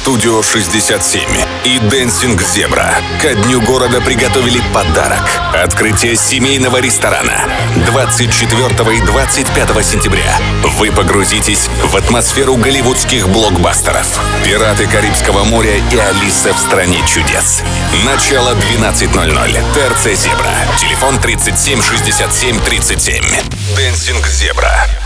Студио 67 и Dancing Zebra ко Дню города приготовили подарок. Открытие семейного ресторана 24 и 25 сентября. Вы погрузитесь в атмосферу голливудских блокбастеров «Пираты Карибского моря» и «Алиса в стране чудес». Начало 12:00. ТРЦ «Зебра». Телефон 37 67 37. Dancing Zebra.